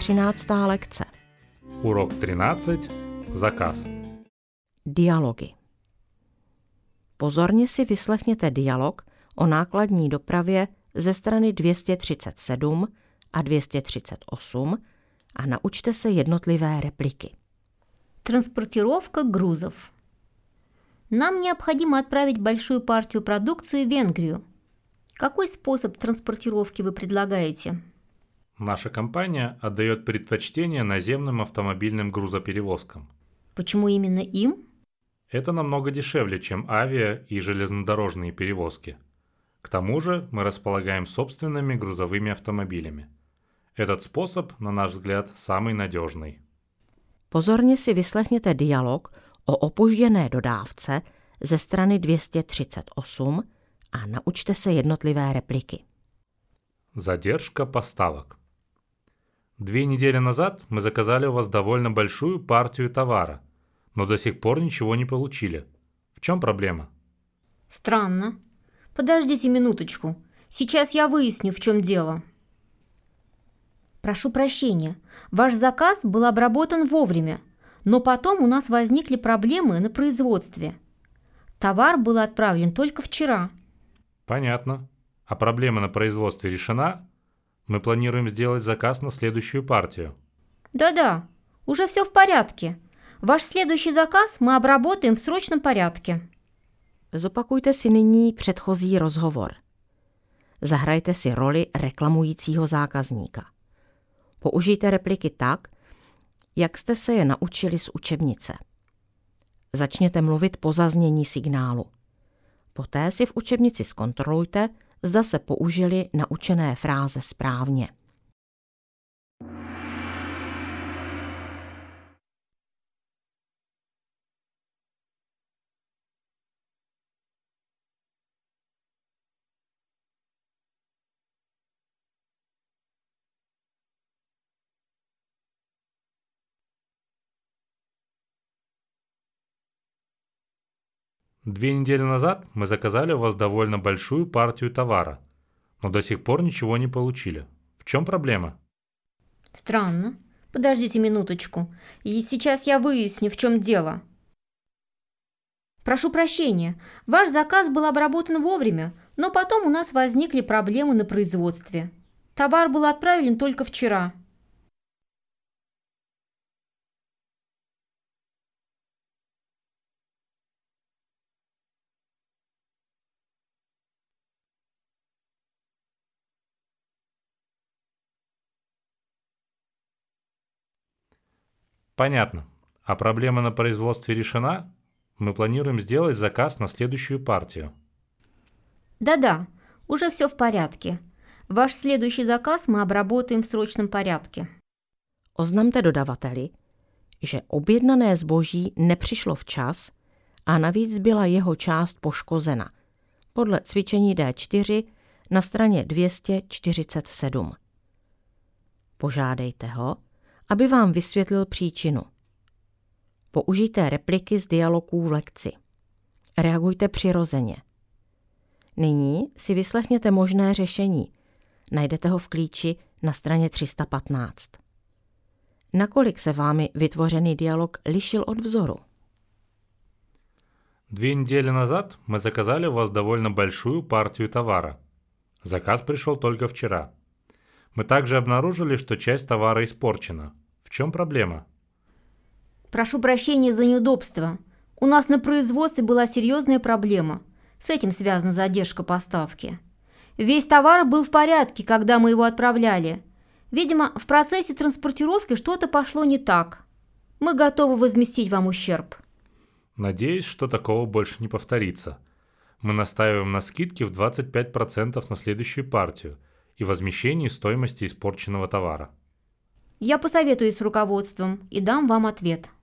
13. lekce. Урок 13. Заказ. Dialogy. Pozorně si vyslechněte dialog o nákladní dopravě ze strany 237 a 238 a naučte se jednotlivé repliky. Транспортировка грузов. Нам необходимо отправить большую партию продукции в Венгрию. Какой способ транспортировки вы предлагаете? Наша компания отдает предпочтение наземным автомобильным грузоперевозкам. Почему именно им? Это намного дешевле, чем авиа- и железнодорожные перевозки. К тому же мы располагаем собственными грузовыми автомобилями. Этот способ, на наш взгляд, самый надежный. Pozorně si vyslechněte dialog o opožděné dodávce ze strany 238 a naučte se jednotlivé repliky. Задержка поставок. 2 недели назад мы заказали у вас довольно большую партию товара, но до сих пор ничего не получили. В чем проблема? Странно. Подождите минуточку. Сейчас я выясню, в чем дело. Прошу прощения. Ваш заказ был обработан вовремя, но потом у нас возникли проблемы на производстве. Товар был отправлен только вчера. Понятно. А проблема на производстве решена? Мы планируем сделать заказ на следующую партию. Да-да, уже все в порядке. Ваш следующий заказ мы обработаем в срочном порядке. Zopakujte si nyní předchozí rozhovor. Zahrajte si roli reklamujícího zákazníka. Použijte repliky tak, jak jste se je naučili z učebnice. Začněte mluvit po zaznění signálu. Poté si v učebnici zkontrolujte, zda se použily naučené fráze správně. Две недели назад мы заказали у вас довольно большую партию товара, но до сих пор ничего не получили. В чем проблема? Странно. Подождите минуточку. И сейчас я выясню, в чем дело. Прошу прощения. Ваш заказ был обработан вовремя, но потом у нас возникли проблемы на производстве. Товар был отправлен только вчера. Понятно. А проблема на производстве решена? Мы планируем сделать заказ на следующую партию. Да-да, уже все в порядке. Ваш следующий заказ мы обработаем в срочном порядке. Oznamte dodavateli, že objednané zboží nepřišlo včas a navíc byla jeho část poškozena podle cvičení D4 na straně 247. Požádejte ho, aby vám vysvětlil příčinu. Použijte repliky z dialogů v lekci. Reagujte přirozeně. Nyní si vyslechněte možné řešení. Najdete ho v klíči na straně 315. Nakolik se vámi vytvořený dialog lišil od vzoru? 2 недели назад мы заказали у вас довольно большую партию товара. Заказ пришел только вчера. Мы также обнаружили, что часть товара испорчена. В чем проблема? Прошу прощения за неудобство. У нас на производстве была серьезная проблема. С этим связана задержка поставки. Весь товар был в порядке, когда мы его отправляли. Видимо, в процессе транспортировки что-то пошло не так. Мы готовы возместить вам ущерб. Надеюсь, что такого больше не повторится. Мы настаиваем на скидке в 25% на следующую партию и возмещении стоимости испорченного товара. Я посоветуюсь с руководством и дам вам ответ.